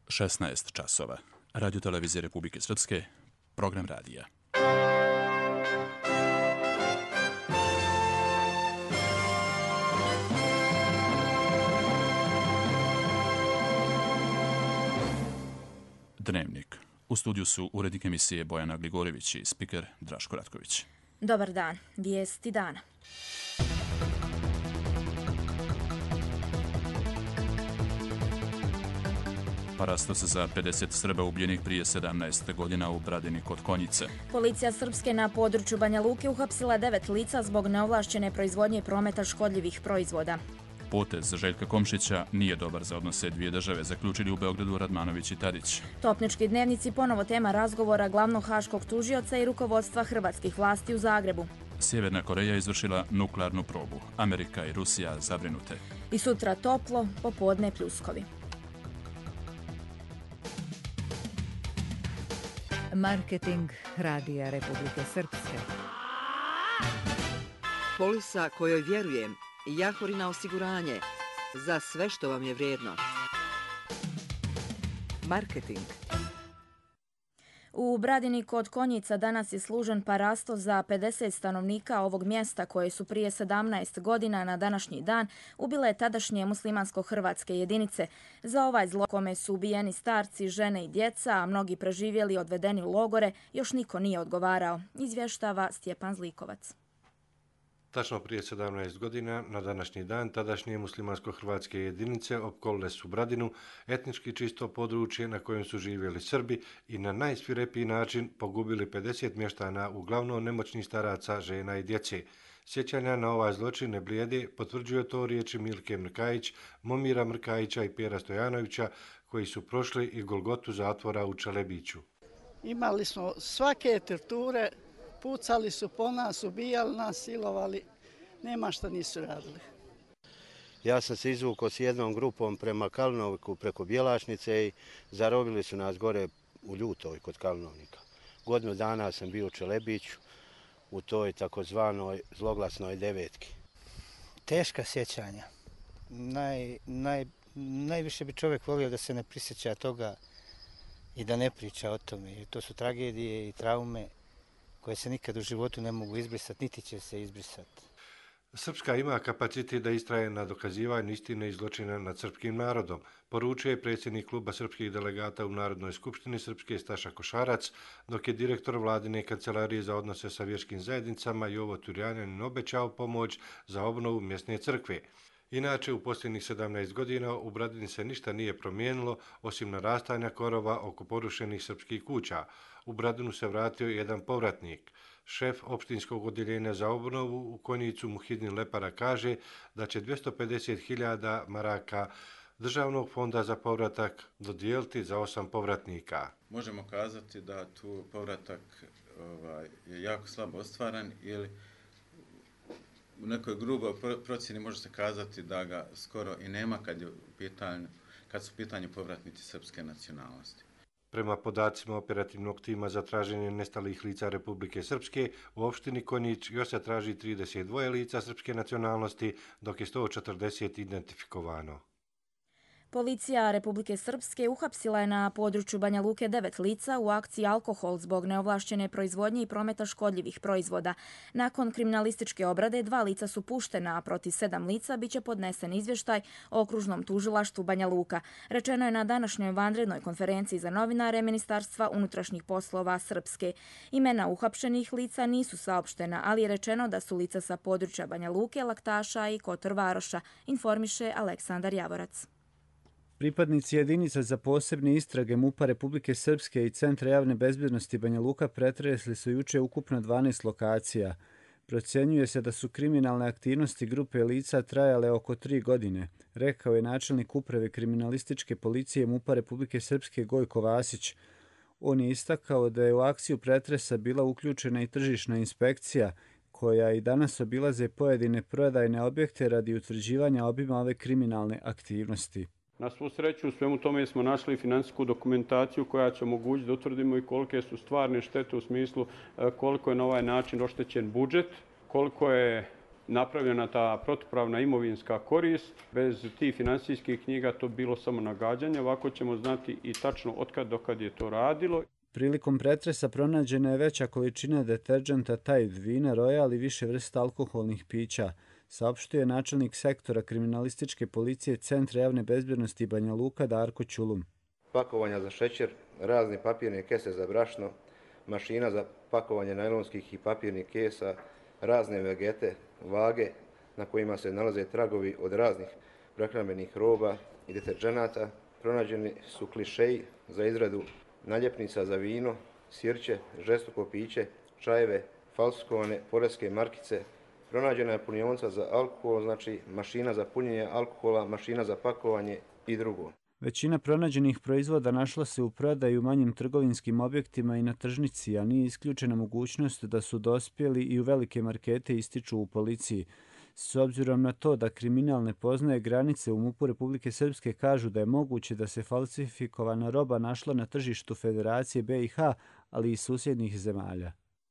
16 časova. Radio Televizije Republike Srpske, program radija. Dnevnik. U studiju su urednik emisije Bojana Gligorević i spiker Draško Ratković. Dobar dan. Vijesti dana. Parastos za 50 Srba ubijenih prije 17 godina u Bradini kod Konjice. Policija Srpske na području Banja Luke uhapsila 9 lica zbog neovlašćene proizvodnje i prometa škodljivih proizvoda. Potez Željka Komšića nije dobar za odnose dvije države, zaključili u Beogradu Radmanović i Tadić. Topnički dnevnici ponovo tema razgovora glavnog haškog tužioca i rukovodstva hrvatskih vlasti u Zagrebu. Sjeverna Koreja izvršila nuklearnu probu. Amerika i Rusija zabrinute. I sutra toplo, popodne pljuskovi. Marketing Radija Republike Srpske. Polisa kojoj vjerujem. Jahorina osiguranje. Za sve što vam je vrijedno. Marketing. U Bradini kod Konjica danas je služen parastos za 50 stanovnika ovog mjesta koje su prije 17 godina na današnji dan ubile tadašnje muslimansko-hrvatske jedinice. Za ovaj zlo kome su ubijeni starci, žene i djeca, a mnogi preživjeli odvedeni u logore, još niko nije odgovarao, izvještava Stjepan Zlikovac. Tačno prije 17 godina, na današnji dan, tadašnje muslimansko-hrvatske jedinice opkolile su Bradinu, etnički čisto područje na kojem su živjeli Srbi i na najsvirepiji način pogubili 50 mještana, uglavnom nemoćnih staraca, žena i djece. Sjećanja na ovaj zločin ne blijede, potvrđuje to riječi Milke Mrkajić, Momira Mrkajića i Pjera Stojanovića, koji su prošli i golgotu zatvora u Čelebiću. Imali smo svake torture. Pucali su po nas, ubijali nas, silovali, nema što nisu radili. Ja sam se izvukao s jednom grupom prema Kalnovniku preko Bjelašnice i zarobili su nas gore u Ljutovoj kod Kalnovnika. Godinu dana sam bio u Čelebiću u toj takozvanoj zloglasnoj devetki. Teška sjećanja. Najviše bi čovjek volio da se ne prisjeća toga i da ne priča o tome. To su tragedije i traume koje se nikad u životu ne mogu izbrisati, niti će se izbrisati. Srpska ima kapacitet da istraje na dokazivanju istine i zločina nad srpskim narodom, poručuje predsjednik kluba srpskih delegata u Narodnoj skupštini Srpske Staša Košarac, dok je direktor vladine kancelarije za odnose sa vjerskim zajednicama Jovo Turjanin obećao pomoć za obnovu mjesne crkve. Inače, u posljednjih 17 godina u Bradini se ništa nije promijenilo, osim narastanja korova oko porušenih srpskih kuća. U Bradinu se vratio jedan povratnik. Šef opštinskog odjeljenja za obnovu u Konjicu Muhidin Lepara kaže da će 250.000 maraka Državnog fonda za povratak dodijeliti za 8 povratnika. Možemo kazati da tu povratak je jako slabo ostvaren ili u nekoj gruboj procjeni može se kazati da ga skoro i nema kad su u pitanju povratnici srpske nacionalnosti. Prema podacima operativnog tima za traženje nestalih lica Republike Srpske, u opštini Konjić još se traži 32 lica srpske nacionalnosti, dok je 140 identifikovano. Policija Republike Srpske uhapsila je na području Banja Luke 9 lica u akciji Alkohol zbog neovlašćene proizvodnje i prometa škodljivih proizvoda. Nakon kriminalističke obrade 2 lica su puštena, a protiv 7 lica biće podnesen izvještaj o okružnom tužilaštvu Banja Luka. Rečeno je na današnjoj vanrednoj konferenciji za novinare Ministarstva unutrašnjih poslova Srpske. Imena uhapšenih lica nisu saopštena, ali je rečeno da su lica sa područja Banja Luke, Laktaša i Kotor Varoša, informiše Aleksandar Javorac. Pripadnici jedinica za posebne istrage MUP-a Republike Srpske i Centra javne bezbjednosti Banja Luka pretresli su juče ukupno 12 lokacija. Procjenjuje se da su kriminalne aktivnosti grupe lica trajale oko 3 godine, rekao je načelnik uprave kriminalističke policije MUP-a Republike Srpske Gojko Vasić. On je istakao da je u akciju pretresa bila uključena i tržišna inspekcija, koja i danas obilaze pojedine prodajne objekte radi utvrđivanja obima ove kriminalne aktivnosti. Na svu sreću u svemu tome smo našli financijsku dokumentaciju koja će omogućiti da utvrdimo i kolike su stvarne štete u smislu koliko je na ovaj način oštećen budžet, koliko je napravljena ta protupravna imovinska korist. Bez tih finansijskih knjiga to bilo samo nagađanje. Ovako ćemo znati i tačno otkad do kad je to radilo. Prilikom pretresa pronađena je veća količina deterdženta Tide, vina Royal i više vrsta alkoholnih pića, saopštio je načelnik sektora kriminalističke policije Centra javne bezbednosti Banja Luka Darko Ćulum. Pakovanja za šećer, razne papirne kese za brašno, mašina za pakovanje najlonskih i papirnih kesa, razne vegete, vage na kojima se nalaze tragovi od raznih prehrambenih roba i deterdženata. Pronađeni su klišeji za izradu naljepnica za vino, sirće, žestoko piće, čajeve, falsifikovane poreske markice. Pronađena je punionica za alkohol, znači mašina za punjenje alkohola, mašina za pakovanje i drugo. Većina pronađenih proizvoda našla se u prodaji u manjim trgovinskim objektima i na tržnici, a nije isključena mogućnost da su dospjeli i u velike markete, ističu u policiji. S obzirom na to da kriminal ne poznaje granice, u MUP-u Republike Srpske kažu da je moguće da se falsifikovana roba našla na tržištu Federacije BiH, ali i susjednih zemalja.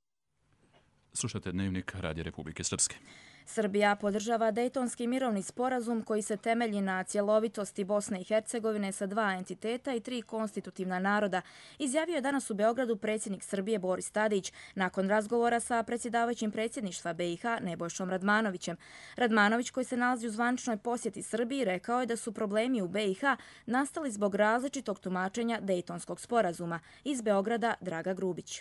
Slušate Dnevnik Radija Republike Srpske. Srbija podržava Dejtonski mirovni sporazum koji se temelji na cjelovitosti Bosne i Hercegovine sa 2 entiteta i 3 konstitutivna naroda, izjavio je danas u Beogradu predsjednik Srbije Boris Tadić nakon razgovora sa predsjedavajućim predsjedništva BiH Nebojšom Radmanovićem. Radmanović, koji se nalazi u zvaničnoj posjeti Srbiji, rekao je da su problemi u BiH nastali zbog različitog tumačenja Dejtonskog sporazuma. Iz Beograda Draga Grubić.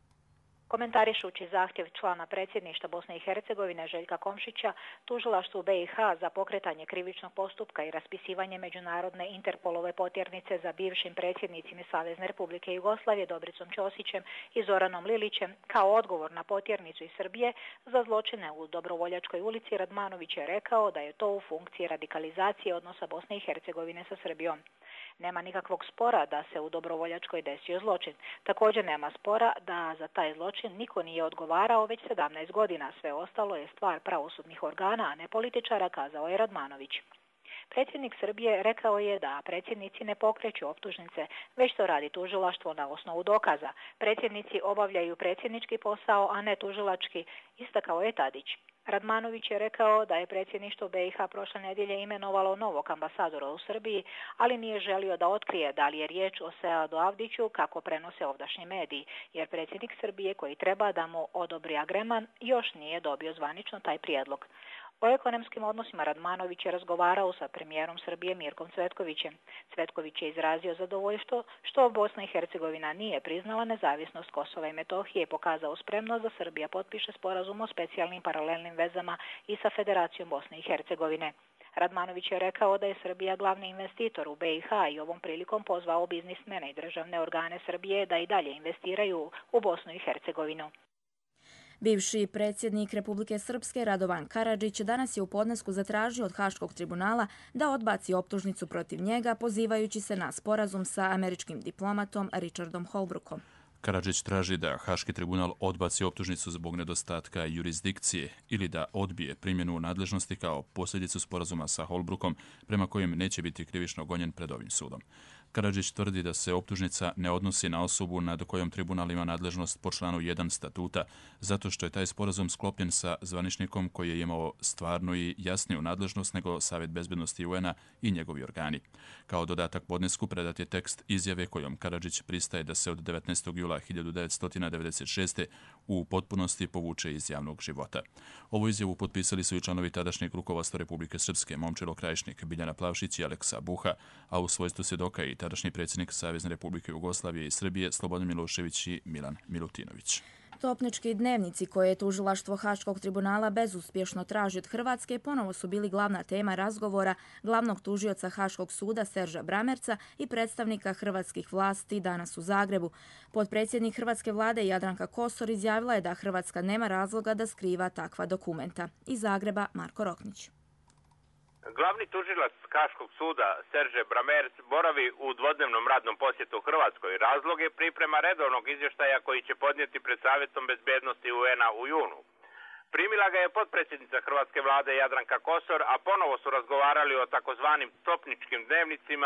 Komentarišući zahtjev člana predsjedništva Bosne i Hercegovine Željka Komšića, tužilaštvu BiH za pokretanje krivičnog postupka i raspisivanje međunarodne Interpolove potjernice za bivšim predsjednicima Savezne Republike Jugoslavije Dobricom Ćosićem i Zoranom Lilićem kao odgovor na potjernicu iz Srbije za zločine u Dobrovoljačkoj ulici, Radmanović je rekao da je to u funkciji radikalizacije odnosa Bosne i Hercegovine sa Srbijom. Nema nikakvog spora da se u Dobrovoljačkoj desio zločin. Također nema spora da za taj zločin niko nije odgovarao već 17 godina. Sve ostalo je stvar pravosudnih organa, a ne političara, kazao je Radmanović. Predsjednik Srbije rekao je da predsjednici ne pokreću optužnice, već to radi tužilaštvo na osnovu dokaza. Predsjednici obavljaju predsjednički posao, a ne tužilački, istakao je Tadić. Radmanović je rekao da je predsjedništvo BiH prošle nedjelje imenovalo novog ambasadora u Srbiji, ali nije želio da otkrije da li je riječ o Seadu Avdiću, kako prenose ovdašnji mediji, jer predsjednik Srbije, koji treba da mu odobri agreman, još nije dobio zvanično taj prijedlog. O ekonomskim odnosima Radmanović je razgovarao sa premijerom Srbije Mirkom Cvetkovićem. Cvetković je izrazio zadovoljstvo što Bosna i Hercegovina nije priznala nezavisnost Kosova i Metohije i pokazao spremnost da Srbija potpiše sporazum o specijalnim paralelnim vezama i sa Federacijom Bosne i Hercegovine. Radmanović je rekao da je Srbija glavni investitor u BiH i ovom prilikom pozvao biznismene i državne organe Srbije da i dalje investiraju u Bosnu i Hercegovinu. Bivši predsjednik Republike Srpske Radovan Karadžić danas je u podnesku zatražio od Haškog tribunala da odbaci optužnicu protiv njega, pozivajući se na sporazum sa američkim diplomatom Richardom Holbrookom. Karadžić traži da Haški tribunal odbaci optužnicu zbog nedostatka jurisdikcije ili da odbije primjenu nadležnosti kao posljedicu sporazuma sa Holbrookom, prema kojem neće biti krivično gonjen pred ovim sudom. Karadžić tvrdi da se optužnica ne odnosi na osobu nad kojom tribunal ima nadležnost po članu 1 statuta, zato što je taj sporazum sklopljen sa zvaničnikom koji je imao stvarnu i jasniju nadležnost nego Savjet bezbednosti UN-a i njegovi organi. Kao dodatak podnesku predat je tekst izjave kojom Karadžić pristaje da se od 19. jula 1996. u potpunosti povuče iz javnog života. Ovu izjavu potpisali su i članovi tadašnjeg rukovodstva Republike Srpske, Momčilo Krajišnik, Biljana Plavšić i Aleksa Buha, a u svojstvu svjedoka i tadašnji predsjednik Savezne Republike Jugoslavije i Srbije Slobodan Milošević i Milan Milutinović. Topnički dnevnici koje je tužilaštvo Haškog tribunala bezuspješno traži od Hrvatske ponovo su bili glavna tema razgovora glavnog tužioca Haškog suda Serža Bramerca i predstavnika hrvatskih vlasti danas u Zagrebu. Potpredsjednik hrvatske vlade Jadranka Kosor izjavila je da Hrvatska nema razloga da skriva takva dokumenta. Iz Zagreba Marko Roknić. Glavni tužilac Haškog suda Serže Bramerc boravi u dvodnevnom radnom posjetu Hrvatskoj. Razlog je priprema redovnog izvještaja koji će podnijeti pred Savjetom bezbednosti UN-a u junu. Primila ga je potpredsjednica hrvatske vlade Jadranka Kosor, a ponovo su razgovarali o takozvanim topničkim dnevnicima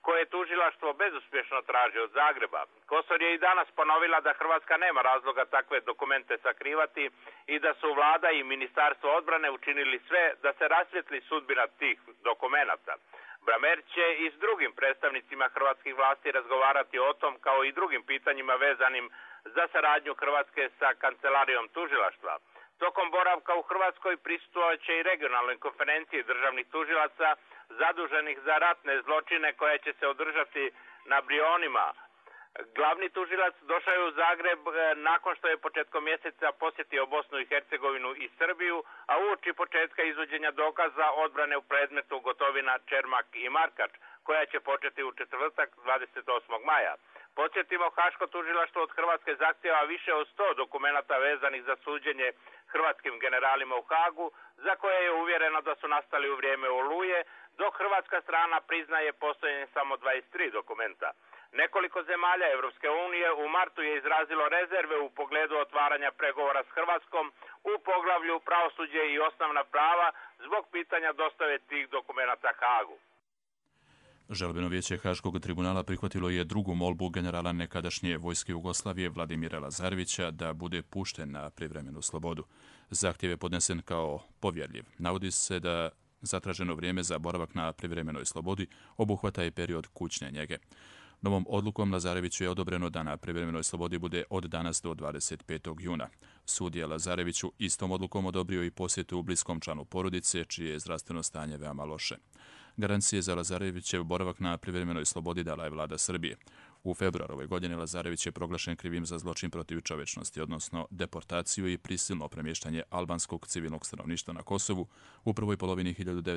koje tužilaštvo bezuspješno traži od Zagreba. Kosor je i danas ponovila da Hrvatska nema razloga takve dokumente sakrivati i da su vlada i ministarstvo odbrane učinili sve da se rasvijetli sudbina tih dokumenata. Bramer će i s drugim predstavnicima hrvatskih vlasti razgovarati o tom kao i drugim pitanjima vezanim za saradnju Hrvatske sa kancelarijom tužilaštva. Tokom boravka u Hrvatskoj prisustvovat će i regionalnoj konferenciji državnih tužilaca zaduženih za ratne zločine koja će se održati na Brionima. Glavni tužilac došao je u Zagreb nakon što je početkom mjeseca posjetio Bosnu i Hercegovinu i Srbiju, a uoči početka izvođenja dokaza odbrane u predmetu Gotovina, Čermak i Markač, koja će početi u četvrtak 28. maja. Podsjetimo, Haško tužilaštvo od Hrvatske zahtjeva više od 100 dokumenata vezanih za suđenje hrvatskim generalima u Hagu, za koje je uvjereno da su nastali u vrijeme Oluje, dok hrvatska strana priznaje postojanje samo 23 dokumenta. Nekoliko zemalja Evropske unije u martu je izrazilo rezerve u pogledu otvaranja pregovora s Hrvatskom u poglavlju pravosuđe i osnovna prava zbog pitanja dostave tih dokumenata Hagu. Žalbeno vijeće Haškog tribunala prihvatilo je drugu molbu generala nekadašnje vojske Jugoslavije Vladimira Lazarevića da bude pušten na privremenu slobodu. Zahtjev je podnesen kao povjerljiv. Navodi se da zatraženo vrijeme za boravak na privremenoj slobodi obuhvata i period kućne njege. Novom odlukom Lazareviću je odobreno da na privremenoj slobodi bude od danas do 25. juna. Sud je Lazareviću istom odlukom odobrio i posjetu bliskom članu porodice, čije je zdravstveno stanje veoma loše. Garancije za Lazarevićev boravak na privremenoj slobodi dala je vlada Srbije. U februaru ove godine Lazarević je proglašen krivim za zločin protiv čovječnosti, odnosno deportaciju i prisilno premještanje albanskog civilnog stanovništva na Kosovu u prvoj polovini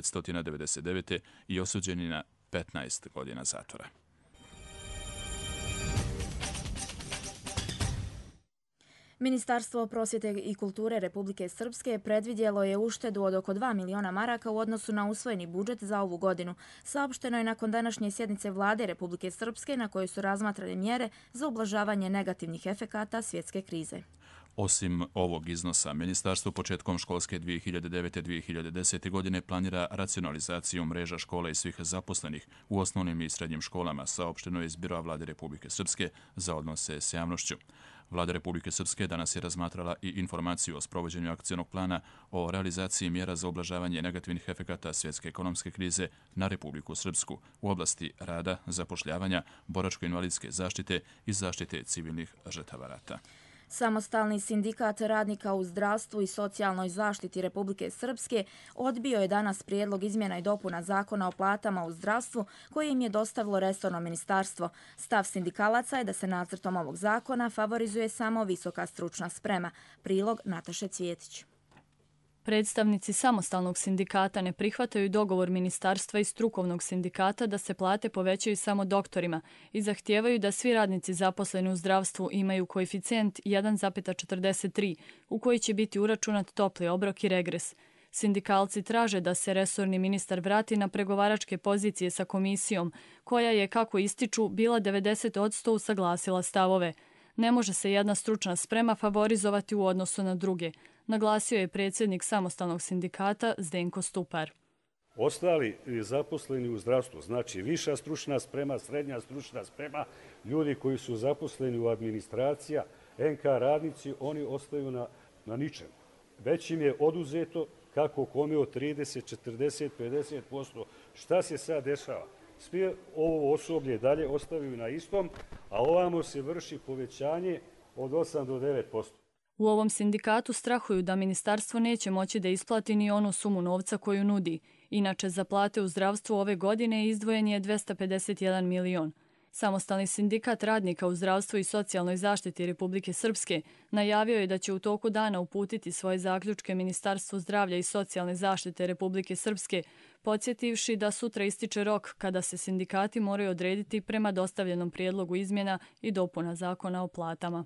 1999. i osuđen je na 15 godina zatvora. Ministarstvo prosvjete i kulture Republike Srpske predvidjelo je uštedu od oko 2 miliona maraka u odnosu na usvojeni budžet za ovu godinu. Saopšteno je nakon današnje sjednice vlade Republike Srpske na kojoj su razmatrane mjere za ublažavanje negativnih efekata svjetske krize. Osim ovog iznosa, ministarstvo početkom školske 2009-2010. godine planira racionalizaciju mreža škola i svih zaposlenih u osnovnim i srednjim školama, saopšteno je iz Biroa vlade Republike Srpske za odnose s javnošću. Vlada Republike Srpske danas je razmatrala i informaciju o sprovođenju akcionog plana o realizaciji mjera za ublažavanje negativnih efekata svjetske ekonomske krize na Republiku Srpsku u oblasti rada, zapošljavanja, boračko-invalidske zaštite i zaštite civilnih žrtava rata. Samostalni sindikat radnika u zdravstvu i socijalnoj zaštiti Republike Srpske odbio je danas prijedlog izmjena i dopuna zakona o platama u zdravstvu koje im je dostavilo resorno ministarstvo. Stav sindikalaca je da se nacrtom ovog zakona favorizuje samo visoka stručna sprema. Prilog Nataše Cvjetić. Predstavnici samostalnog sindikata ne prihvataju dogovor ministarstva i strukovnog sindikata da se plate povećaju samo doktorima i zahtijevaju da svi radnici zaposleni u zdravstvu imaju koeficijent 1,43 u koji će biti uračunat topli obrok i regres. Sindikalci traže da se resorni ministar vrati na pregovaračke pozicije sa komisijom, koja je, kako ističu, bila 90% usaglasila stavove. Ne može se jedna stručna sprema favorizovati u odnosu na druge, naglasio je predsjednik samostalnog sindikata Zdenko Stupar. Ostali zaposleni u zdravstvu, znači viša stručna sprema, srednja stručna sprema, ljudi koji su zaposleni u administracija, NK radnici, oni ostaju na ničemu. Već im je oduzeto kako kome od 30, 40, 50%. Šta se sad dešava? Svi ovo osoblje dalje ostavaju na istom, a ovamo se vrši povećanje od 8 do 9%. U ovom sindikatu strahuju da ministarstvo neće moći da isplati ni onu sumu novca koju nudi. Inače, za plate u zdravstvu ove godine izdvojen je 251 milion. Samostalni sindikat radnika u zdravstvu i socijalnoj zaštiti Republike Srpske najavio je da će u toku dana uputiti svoje zaključke Ministarstvu zdravlja i socijalne zaštite Republike Srpske, podsjetivši da sutra ističe rok kada se sindikati moraju odrediti prema dostavljenom prijedlogu izmjena i dopuna zakona o platama.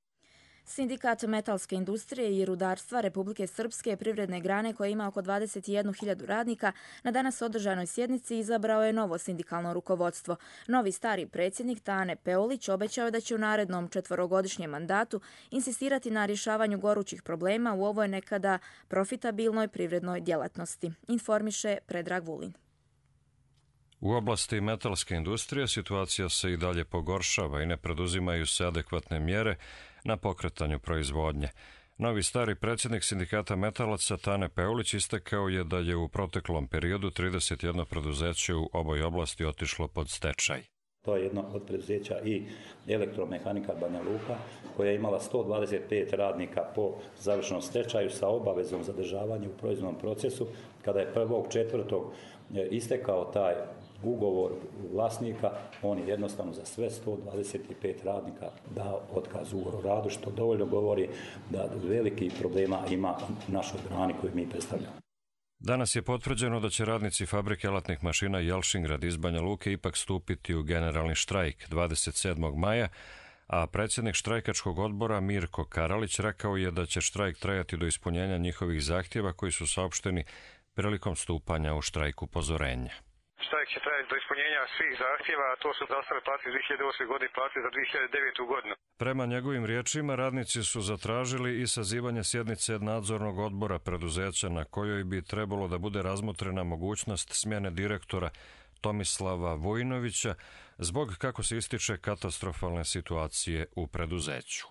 Sindikat metalske industrije i rudarstva Republike Srpske, privredne grane koja ima oko 21.000 radnika, na danas održanoj sjednici izabrao je novo sindikalno rukovodstvo. Novi stari predsjednik Tane Peolić obećao je da će u narednom 4-godišnjem mandatu insistirati na rješavanju gorućih problema u ovoj nekada profitabilnoj privrednoj djelatnosti, informiše Predrag Vulin. U oblasti metalske industrije situacija se i dalje pogoršava i ne preduzimaju se adekvatne mjere na pokretanju proizvodnje. Novi stari predsjednik sindikata metalaca Tane Peulić istakao je da je u proteklom periodu 31 preduzeće u ovoj oblasti otišlo pod stečaj. To je jedno od preduzeća i Elektromehanika Banja Luka, koja je imala 125 radnika po završenom stečaju sa obavezom zadržavanja u proizvodnom procesu. Kada je 1.4. istekao taj ugovor vlasnika, on je jednostavno za sve 125 radnika dao otkaz ugovor o radu, što dovoljno govori da veliki problema ima u našoj grani koju mi predstavljamo. Danas je potvrđeno da će radnici fabrike alatnih mašina Jelšingrad iz Banja Luke ipak stupiti u generalni štrajk 27. maja, a predsjednik štrajkačkog odbora Mirko Karalić rekao je da će štrajk trajati do ispunjenja njihovih zahtjeva koji su saopšteni prilikom stupanja u štrajk upozorenja. Štrajk će trajati do ispunjenja svih zahtjeva, a to su zaostale plate iz 2008. godine i plate za 2009. godinu. Prema njegovim riječima, radnici su zatražili i sazivanje sjednice nadzornog odbora preduzeća na kojoj bi trebalo da bude razmotrena mogućnost smjene direktora Tomislava Vojinovića zbog, kako se ističe, katastrofalne situacije u preduzeću.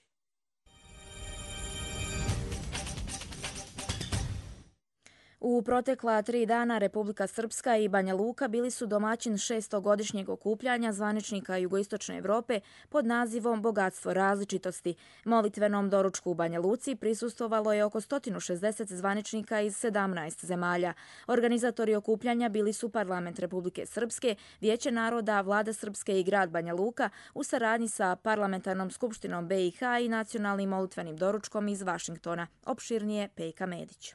U protekla 3 dana Republika Srpska i Banja Luka bili su domaćin 600-godišnjeg okupljanja zvaničnika Jugoistočne Evrope pod nazivom Bogatstvo različitosti. Molitvenom doručku u Banja Luci prisustvovalo je oko 160 zvaničnika iz 17 zemalja. Organizatori okupljanja bili su Parlament Republike Srpske, Vijeće naroda, Vlada Srpske i grad Banja Luka u saradnji sa Parlamentarnom skupštinom BiH i nacionalnim molitvenim doručkom iz Vašingtona. Opširnije Pejka Medić.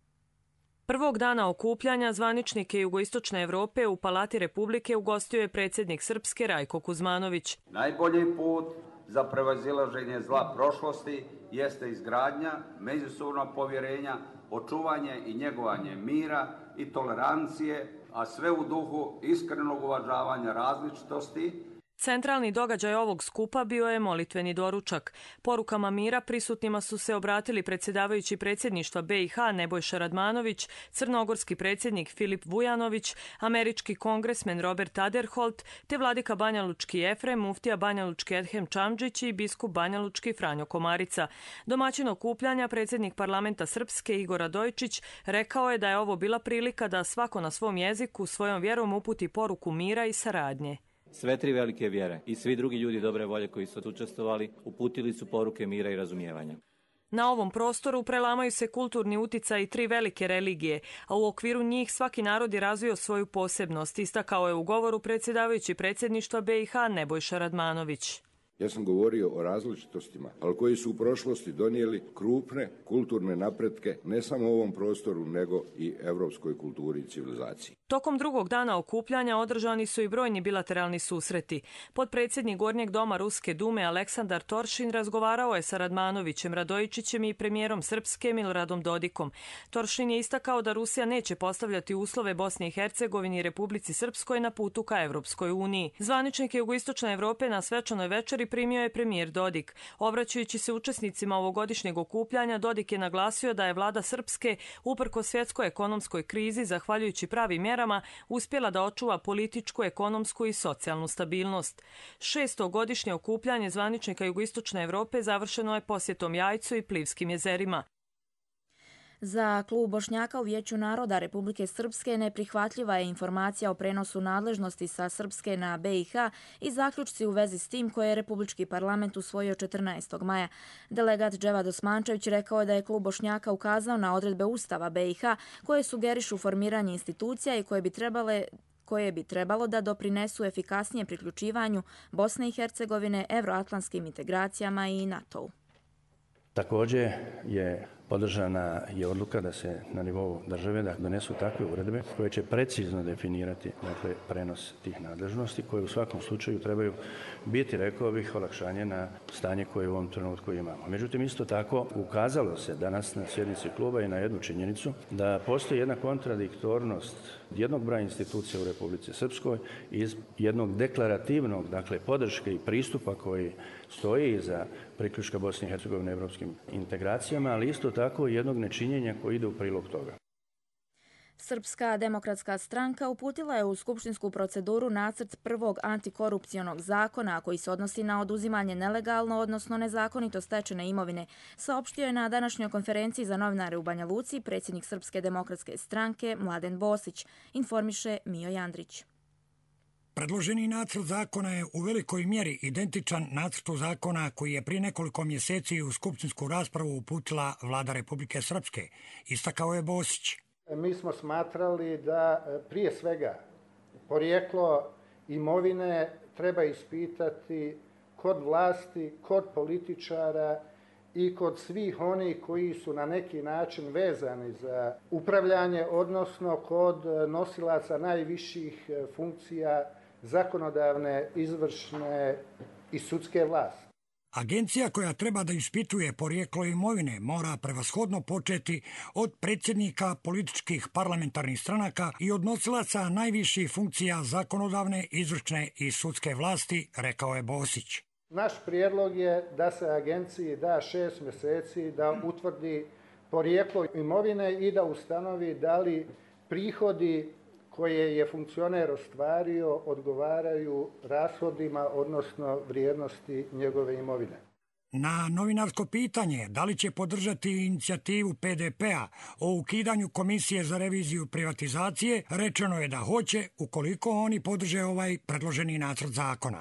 Prvog dana okupljanja zvaničnike Jugoistočne Evrope u Palati Republike ugostio je predsjednik Srpske Rajko Kuzmanović. Najbolji put za prevazilaženje zla prošlosti jeste izgradnja međusobnog povjerenja, očuvanje i njegovanje mira i tolerancije, a sve u duhu iskrenog uvažavanja različitosti. Centralni događaj ovog skupa bio je molitveni doručak. Porukama mira prisutnima su se obratili predsjedavajući predsjedništva BiH Nebojša Radmanović, crnogorski predsjednik Filip Vujanović, američki kongresmen Robert Taderholt, te vladika Banjalučki Efrem, muftija Banjalučki Edhem Čamdžić i biskup Banjalučki Franjo Komarica. Domaćin okupljanja, predsjednik parlamenta Srpske Igor Radojčić, rekao je da je ovo bila prilika da svako na svom jeziku svojom vjerom uputi poruku mira i saradnje. Sve tri velike vjere i svi drugi ljudi dobre volje koji su učestvovali uputili su poruke mira i razumijevanja. Na ovom prostoru prelamaju se kulturni uticaj tri velike religije, a u okviru njih svaki narod je razvio svoju posebnost, istakao je u govoru predsjedavajući predsjedništva BiH Nebojša Radmanović. Ja sam govorio o različitostima, ali koji su u prošlosti donijeli krupne kulturne napretke ne samo u ovom prostoru, nego i evropskoj kulturi i civilizaciji. Tokom drugog dana okupljanja održani su i brojni bilateralni susreti. Potpredsjednik Gornjeg doma Ruske dume Aleksandar Toršin razgovarao je sa Radmanovićem, Radojičićem i premijerom Srpske Miloradom Dodikom. Toršin je istakao da Rusija neće postavljati uslove Bosni i Hercegovini i Republici Srpskoj na putu ka Evropskoj uniji. Zvaničnike Jugoistočne Evrope na svečanoj večeri primio je premijer Dodik. Obraćajući se učesnicima ovogodišnjeg okupljanja, Dodik je naglasio da je vlada Srpske, uprkos svjetskoj ekonomskoj krizi, zahvaljujući pravim mjerama, uspjela da očuva političku, ekonomsku i socijalnu stabilnost. 600-godišnje okupljanje zvaničnika Jugoistočne Evrope završeno je posjetom Jajcu i Plivskim jezerima. Za klub Bošnjaka u Vijeću naroda Republike Srpske neprihvatljiva je informacija o prenosu nadležnosti sa Srpske na BiH i zaključci u vezi s tim koje je Republički parlament usvojio 14. maja. Delegat Dževad Osmančević rekao je da je klub Bošnjaka ukazao na odredbe Ustava BiH koje sugerišu formiranje institucija i koje bi trebalo da doprinesu efikasnijem priključivanju Bosne i Hercegovine evroatlantskim integracijama i NATO-u. Također je podržana je odluka da se na nivou države donesu takve uredbe koje će precizno definirati prenos tih nadležnosti koje u svakom slučaju trebaju biti, rekao bih, olakšanje na stanje koje u ovom trenutku imamo. Međutim, isto tako ukazalo se danas na sjednici kluba i na jednu činjenicu da postoji jedna kontradiktornost jednog broja institucija u Republici Srpskoj iz jednog deklarativnog, podrške i pristupa koji stoji iza priključka Bosne i Hercegovine evropskim integracijama, ali isto tako i jednog nečinjenja koji ide u prilog toga. Srpska demokratska stranka uputila je u skupštinsku proceduru nacrt prvog antikorupcionog zakona koji se odnosi na oduzimanje nelegalno, odnosno nezakonito stečene imovine, saopštio je na današnjoj konferenciji za novinare u Banja Luci predsjednik Srpske demokratske stranke Mladen Bosić, informiše Mijo Jandrić. Predloženi nacrt zakona je u velikoj mjeri identičan nacrtu zakona koji je prije nekoliko mjeseci u skupštinsku raspravu uputila Vlada Republike Srpske, istakao je Bosić. Mi smo smatrali da prije svega porijeklo imovine treba ispitati kod vlasti, kod političara i kod svih onih koji su na neki način vezani za upravljanje, odnosno kod nosilaca najviših funkcija zakonodavne, izvršne i sudske vlasti. Agencija koja treba da ispituje porijeklo imovine mora prevashodno početi od predsjednika političkih parlamentarnih stranaka i od nosilaca najviših funkcija zakonodavne, izvršne i sudske vlasti, rekao je Bosić. Naš prijedlog je da se agenciji da 6 mjeseci da utvrdi porijeklo imovine i da ustanovi da li prihodi koje je funkcioner ostvario odgovaraju rashodima, odnosno vrijednosti njegove imovine. Na novinarsko pitanje da li će podržati inicijativu PDP-a o ukidanju Komisije za reviziju privatizacije, rečeno je da hoće ukoliko oni podrže ovaj predloženi nacrt zakona.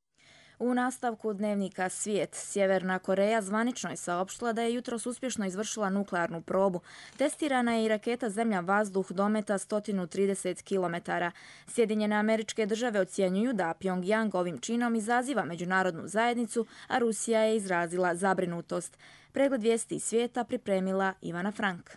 U nastavku dnevnika Svijet, Sjeverna Koreja zvanično je saopštila da je jutros uspješno izvršila nuklearnu probu. Testirana je i raketa zemlja-vazduh dometa 130 km. Sjedinjene Američke Države ocjenjuju da Pyongyang ovim činom izaziva međunarodnu zajednicu, a Rusija je izrazila zabrinutost. Pregled vijesti iz svijeta pripremila Ivana Frank.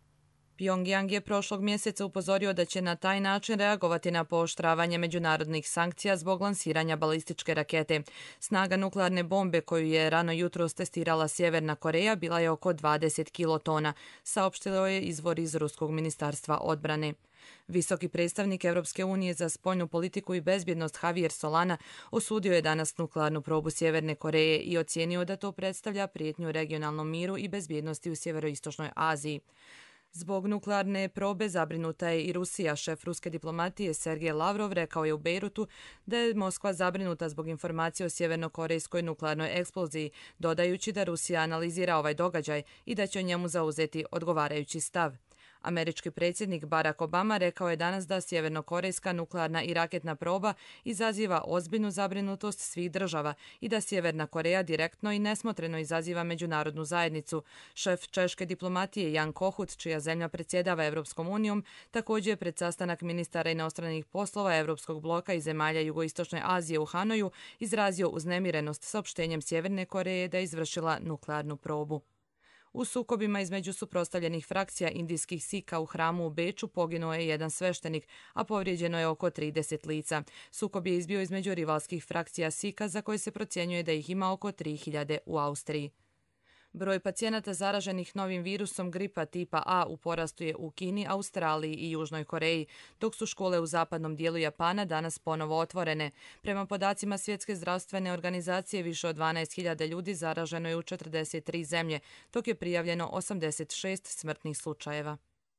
Pyongyang je prošlog mjeseca upozorio da će na taj način reagovati na pooštravanje međunarodnih sankcija zbog lansiranja balističke rakete. Snaga nuklearne bombe koju je rano jutros testirala Sjeverna Koreja bila je oko 20 kilotona, saopštilo je izvor iz Ruskog ministarstva odbrane. Visoki predstavnik Europske unije za spoljnu politiku i bezbjednost Javier Solana osudio je danas nuklearnu probu Sjeverne Koreje i ocijenio da to predstavlja prijetnju regionalnom miru i bezbjednosti u sjeveroistočnoj Aziji. Zbog nuklearne probe zabrinuta je i Rusija. Šef ruske diplomatije Sergej Lavrov rekao je u Bejrutu da je Moskva zabrinuta zbog informacije o sjevernokorejskoj nuklearnoj eksploziji, dodajući da Rusija analizira ovaj događaj i da će o njemu zauzeti odgovarajući stav. Američki predsjednik Barack Obama rekao je danas da sjevernokorejska nuklearna i raketna proba izaziva ozbiljnu zabrinutost svih država i da Sjeverna Koreja direktno i nesmotreno izaziva međunarodnu zajednicu. Šef češke diplomatije Jan Kohut, čija zemlja predsjedava Europskom unijom, također je pred sastanak ministara inostranih poslova Europskog bloka i zemalja jugoistočne Azije u Hanoju izrazio uznemirenost saopštenjem Sjeverne Koreje da je izvršila nuklearnu probu. U sukobima između suprotstavljenih frakcija indijskih Sika u hramu u Beču poginuo je jedan sveštenik, a povrijeđeno je oko 30 lica. Sukob je izbio između rivalskih frakcija Sika za koje se procjenjuje da ih ima oko 3000 u Austriji. Broj pacijenata zaraženih novim virusom gripa tipa A u porastu je u Kini, Australiji i Južnoj Koreji, dok su škole u zapadnom dijelu Japana danas ponovo otvorene. Prema podacima Svjetske zdravstvene organizacije, više od 12.000 ljudi zaraženo je u 43 zemlje, dok je prijavljeno 86 smrtnih slučajeva.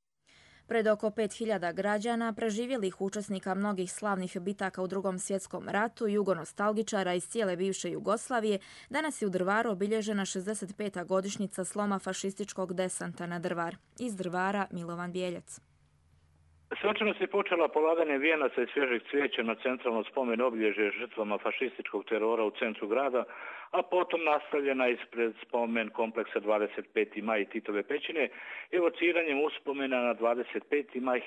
Pred oko 5000 građana, preživjelih učesnika mnogih slavnih bitaka u Drugom svjetskom ratu, jugonostalgičara iz cijele bivše Jugoslavije, danas je u Drvaru obilježena 65. godišnjica sloma fašističkog desanta na Drvar. Iz Drvara Milovan Bijeljec. Svečanost je počela polaganjem vijenaca i svježeg cvijeća na centralno spomen obilježje žrtvama fašističkog terora u centru grada, a potom nastavljena ispred spomen kompleksa 25. maj Titove pećine, evociranjem uspomena na 25. maj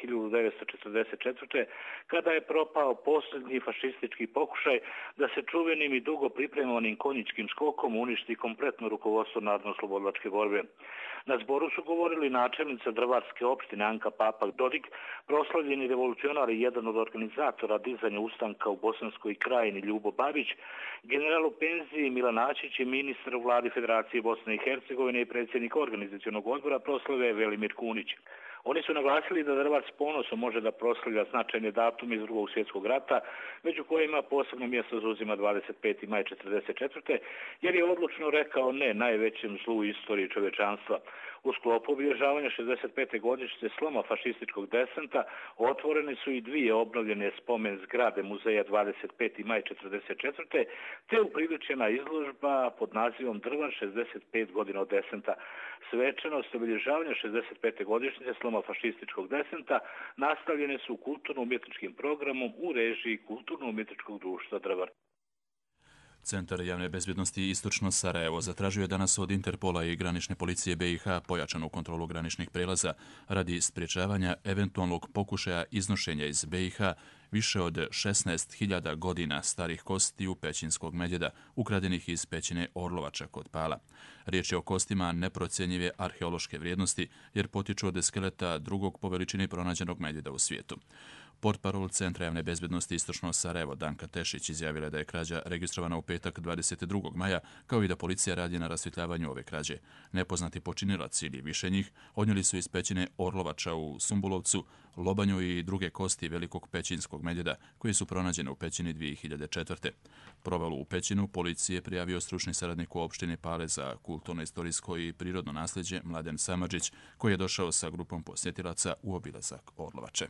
1944. kada je propao posljednji fašistički pokušaj da se čuvenim i dugo pripremanim konjičkim skokom uništi kompletno rukovodstvo narodno-slobodilačke borbe. Na zboru su govorili načelnica Drvarske opštine Anka Papak-Dodik, proslavljeni revolucionar i jedan od organizatora dizanja ustanka u Bosanskoj krajini Ljubo Babić, general u penziji Milan Ačić i ministar u vladi Federacije Bosne i Hercegovine i predsjednik organizacionog odbora proslave Velimir Kunić. Oni su naglasili da Drvar s ponosom može da proslavlja značajne datume iz Drugog svjetskog rata, među kojima posebno mjesto zauzima 25. maj 1944. jer je odlučno rekao ne najvećem zlu u istoriji čovječanstva. U sklopu obilježavanja 65. godišnjice sloma fašističkog desanta otvorene su i dvije obnovljene spomen zgrade muzeja 25. maj 1944. te upriličena izložba pod nazivom Drvar 65 godina od desanta. Svečanost obilježavanja 65. godišnjice sloma fašističkog desanta nastavljene su kulturno-umjetničkim programom u režiji Kulturno-umjetničkog društva Drvar. Centar javne bezbjednosti Istočno Sarajevo zatražio je danas od Interpola i granične policije BiH pojačanu kontrolu graničnih prelaza radi sprječavanja eventualnog pokušaja iznošenja iz BiH više od 16.000 godina starih kostiju pećinskog medvjeda ukradenih iz pećine Orlovača kod Pala. Riječ je o kostima neprocjenjive arheološke vrijednosti jer potiču od skeleta drugog po veličini pronađenog medvjeda u svijetu. Portparol Centra javne bezbjednosti Istočno Sarajevo Danka Tešić izjavila da je krađa registrovana u petak 22. maja, kao i da policija radi na rasvjetljavanju ove krađe. Nepoznati počinilac ili više njih odnijeli su iz pećine Orlovača u Sumbulovcu, lobanju i druge kosti velikog pećinskog medvjeda koje su pronađene u pećini 2004. Provalu u pećinu policije prijavio stručni saradnik u opštini Pale za kulturno-istorijsko i prirodno nasljeđe Mladen Samardžić, koji je došao sa grupom posjetilaca u obilazak Orlovače.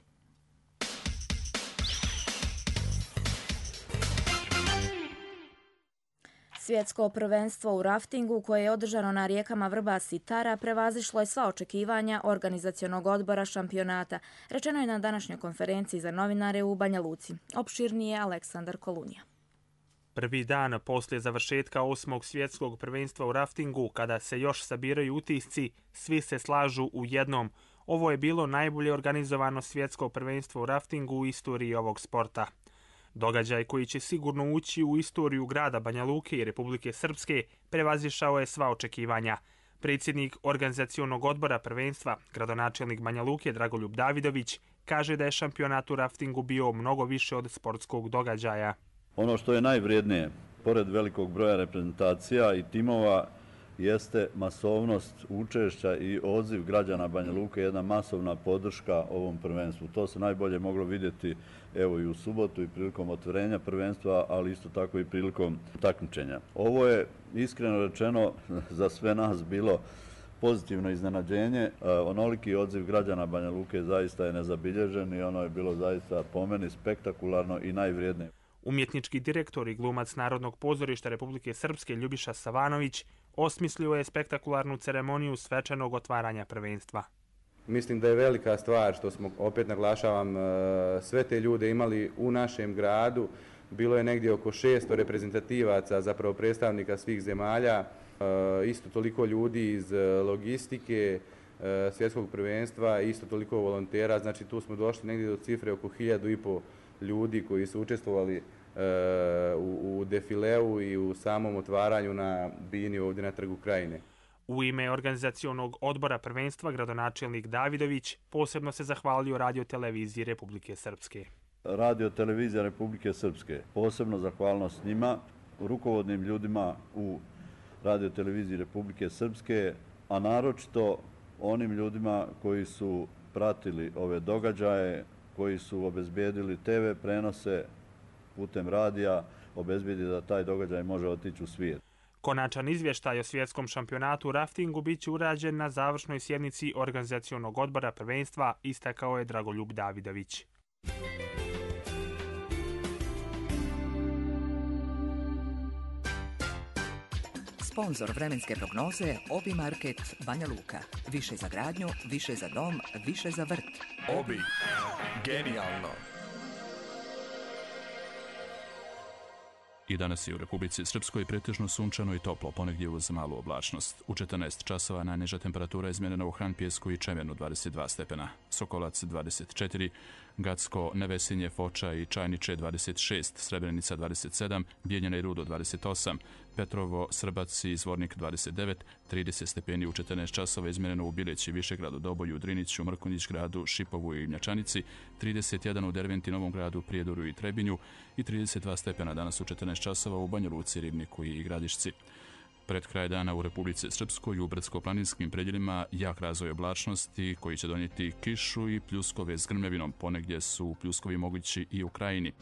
Svjetsko prvenstvo u raftingu koje je održano na rijekama Vrbas i Tara prevazišlo je sva očekivanja organizacionog odbora šampionata, rečeno je na današnjoj konferenciji za novinare u Banja Luci. Opširnije Aleksandar Kolunija. Prvi dan poslije završetka 8. svjetskog prvenstva u raftingu, kada se još sabiraju utisci, svi se slažu u jednom. Ovo je bilo najbolje organizovano svjetsko prvenstvo u raftingu u istoriji ovog sporta. Događaj koji će sigurno ući u istoriju grada Banja Luke i Republike Srpske prevazišao je sva očekivanja. Predsjednik organizacionog odbora prvenstva, gradonačelnik Banja Luke Dragoljub Davidović, kaže da je šampionat u raftingu bio mnogo više od sportskog događaja. Ono što je najvrijednije, pored velikog broja reprezentacija i timova, jeste masovnost učešća i odziv građana Banja Luke, jedna masovna podrška ovom prvenstvu. To se najbolje moglo vidjeti evo i u subotu i prilikom otvorenja prvenstva, ali isto tako i prilikom takmičenja. Ovo je iskreno rečeno za sve nas bilo pozitivno iznenađenje. Onoliki odziv građana Banja Luke zaista je nezabilježen i ono je bilo zaista po meni spektakularno i najvrijednije. Umjetnički direktor i glumac Narodnog pozorišta Republike Srpske Ljubiša Savanović osmislio je spektakularnu ceremoniju svečanog otvaranja prvenstva. Mislim da je velika stvar što smo, opet naglašavam, sve te ljude imali u našem gradu. Bilo je negdje oko 600 reprezentativaca, zapravo predstavnika svih zemalja, isto toliko ljudi iz logistike svjetskog prvenstva, isto toliko volontera. Znači tu smo došli negdje do cifre oko 1500 ljudi koji su učestvovali u defileu i u samom otvaranju na bini ovdje na Trgu Krajine. U ime organizacionog odbora prvenstva gradonačelnik Davidović posebno se zahvalio radioteleviziji Republike Srpske. Radiotelevizija Republike Srpske, posebno zahvalnost njima, rukovodnim ljudima u radioteleviziji Republike Srpske, a naročito onim ljudima koji su pratili ove događaje, koji su obezbijedili TV prenose putem radija, obezbijedi da taj događaj može otići u svijet. Konačan izvještaj o svjetskom šampionatu u raftingu biće urađen na završnoj sjednici organizacionog odbora prvenstva, istakao je Dragoljub Davidović. Sponzor vremenske prognoze Obi Market Banja Luka. Više za gradnju, više za dom, više za vrt. Obi. Genijalno. I danas je u Republici Srpskoj pretežno sunčano i toplo, ponegdje uz malu oblačnost. U 14 časova najniža temperatura je izmjerena u Hanpjesku i Čemernu 22 stepena, Sokolac 24, Gacko, Nevesinje, Foča i Čajniče 26, Srebrenica 27, Bijeljina i Rudo 28, Petrovo, Srbac i Zvornik 29, 30 stepeni u 14 časova izmjereno u Bileći, Višegradu, Doboju, Driniću, Mrkonjić gradu, Šipovu i Mljačanici, 31 u Derventi, Novom gradu, Prijedoru i Trebinju i 32 stepena danas u 14 časova u Banja Luci, Ribniku i Gradišci. Pred kraj dana u Republici Srpskoj u brdsko-planinskim predjelima jak razvoj oblačnosti koji će donijeti kišu i pljuskove s grmljavinom. Ponegdje su pljuskovi mogući i u krajini.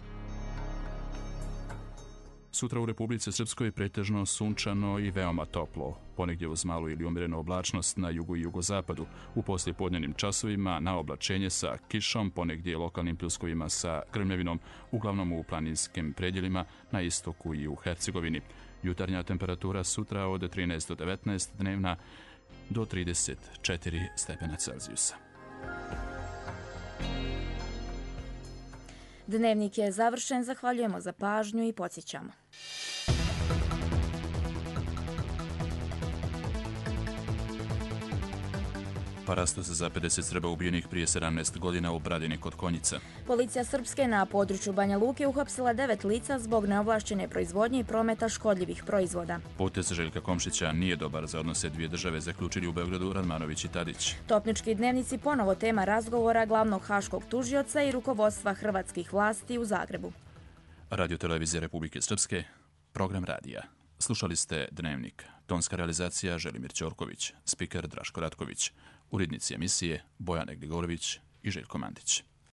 Sutra u Republici Srpskoj pretežno sunčano i veoma toplo. Ponegdje uz malu ili umjerenu oblačnost na jugu i jugozapadu. U poslijepodnevnim časovima na oblačenje sa kišom, ponegdje lokalnim pljuskovima sa grmljavinom, uglavnom u planinskim predjelima na istoku i u Hercegovini. Jutarnja temperatura sutra od 13 do 19, dnevna do 34 stepena Celzijusa. Dnevnik je završen, zahvaljujemo za pažnju i podsjećamo. Parasto se za 50 Srba ubijenih prije 17 godina u Bradini kod Konjica. Policija Srpske na području Banja Luke uhapsila 9 lica zbog neovlašćene proizvodnje i prometa škodljivih proizvoda. Potez Željka Komšića nije dobar za odnose dvije države, zaključili u Beogradu Radmanović i Tadić. Topnički dnevnici ponovo tema razgovora glavnog haškog tužioca i rukovodstva hrvatskih vlasti u Zagrebu. Radio-televizija Republike Srpske, program radija. Slušali ste Dnevnik. Tonska realizacija Želimir Ćorković, spiker Draško Ratković, urednici emisije Bojana Gligorović i Željko Mandić.